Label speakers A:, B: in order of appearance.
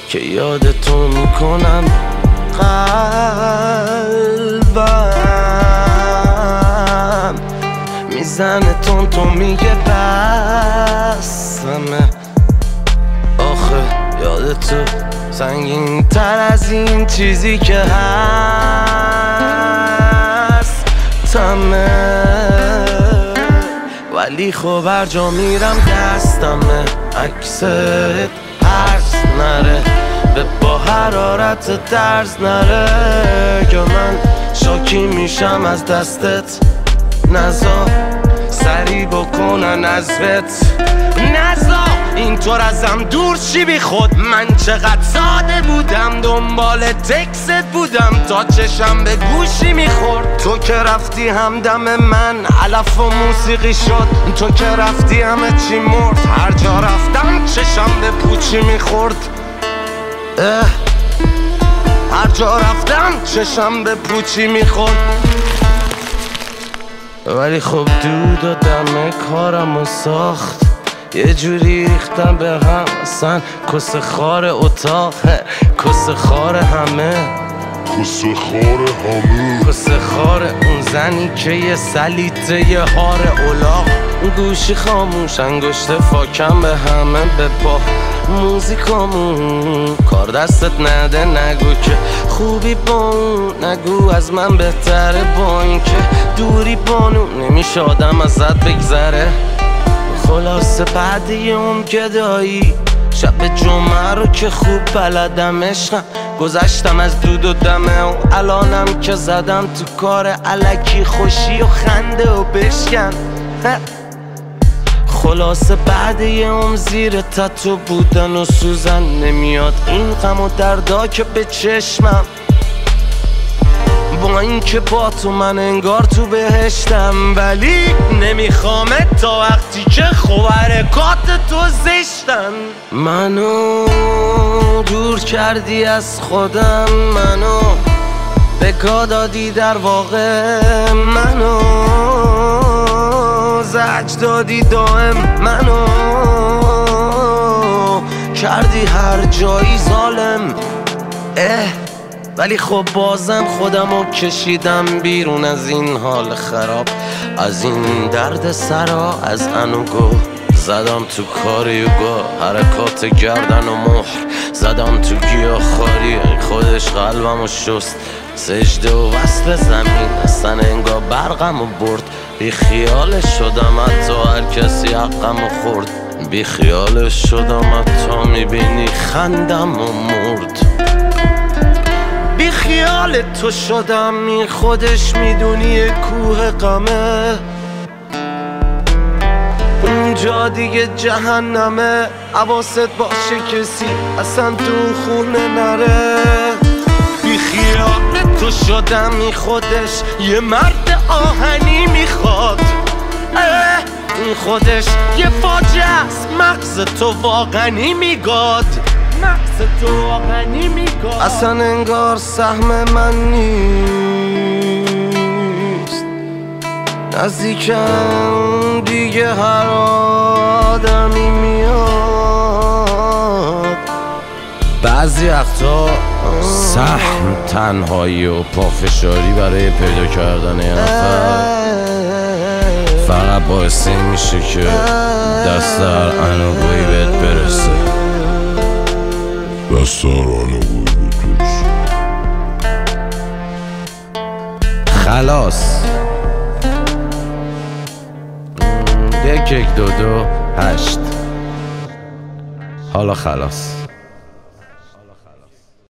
A: که یادتو میکنم قلبم میزنه تو میگه بسمه. آخه یادتو سنگین تر از این چیزی که هست تمه، ولی خب هر جا میرم دستمه عکست هرز نره به با حرارت درز نره که من شاکی میشم از دستت. نزا سری بکنن ازت، نزا اینطور ازم دور شی بی خود. من چقدر ساده بودم دنبال تکست بودم تا چشم به گوشی میخورد. تو که رفتی همدم من علف و موسیقی شد، تو که رفتی همه چی مرد. هر جا رفتم چشم به پوچی میخورد، هر جا رفتم چشم به پوچی میخورد. ولی خب دود و دم کارمو ساخت، یه جوری ریختم به هم اصلا کس خار اتاقه، کس خار همه،
B: کس خار همه،
A: کس خار اون زنی که یه سلیته یه هار اولاق. گوشی خاموش انگشت فاکم به همه به پا موزیکامون کار دستت نده. نگو که خوبی با اون، نگو از من بهتره با این که دوری بانو نمیشه آدم ازت بگذره. خلاصه بعد یه عمر گدایی شب جمعه رو که خوب بلدم عشقم، گذشتم از دود و دمه و الانم که زدم تو کار الکی خوشی و خنده و بشکن. خلاصه بعد یه عمر زیر تتو بودن و سوزن نمیاد این غم و دردا که به چشمم. با این که با تو من انگار تو بهشتم، ولی نمیخوامه تا وقتی که حرکات تو زشتن. منو دور کردی از خودم، منو بکا دادی در واقع، منو زج دادی دائم، منو کردی هر جایی ظالم. ولی خب بازم خودمو کشیدم بیرون از این حال خراب، از این درد سرا، از انوگو زدم تو کار یوگا، حرکات گردن و مهر زدم تو گیاهخواری. خودش قلبمو شست، سجده و وصل زمین، اصلا انگار برقمو برد. بی خیالش شدم حتی هر کسی حقمو خورد، بی خیالش شدم حتی میبینی خندم و مرد. بی خیال تو شدم این خودش میدونی کوه غمه، اونجا دیگه جهنمه. حواست باشه کسی اصلا تو خونه نره. بی خیال تو شدم این خودش یه مرد آهنی میخواد، این خودش یه فاجعه است، مغز تو واقعی میگاد، مغز تو واقعی میگاد. اصلا انگار سهم من نیست، نزدیکم دیگه هر آدمی میاد. بعضی وقتا سهم تنهایی و پافشاری برای پیدا کردن یه نفر فقط باعث میشه که دست هر انوگویی بهت برسه،
B: دست هر انوگویی بهت برسه.
A: خلاص 1 1 2 2 8 حالا خلاص.